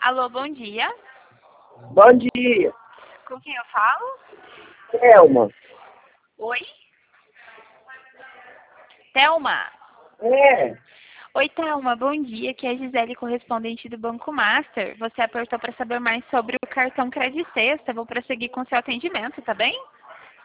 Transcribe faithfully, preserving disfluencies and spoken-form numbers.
Alô, bom dia. Bom dia, Com quem eu falo? Thelma. Oi? Thelma? É, Oi, Thelma, bom dia. Aqui é a Gisele, correspondente do Banco Master. Você apertou para saber mais sobre o cartão Credit Sexta. Vou prosseguir com seu atendimento, tá bem?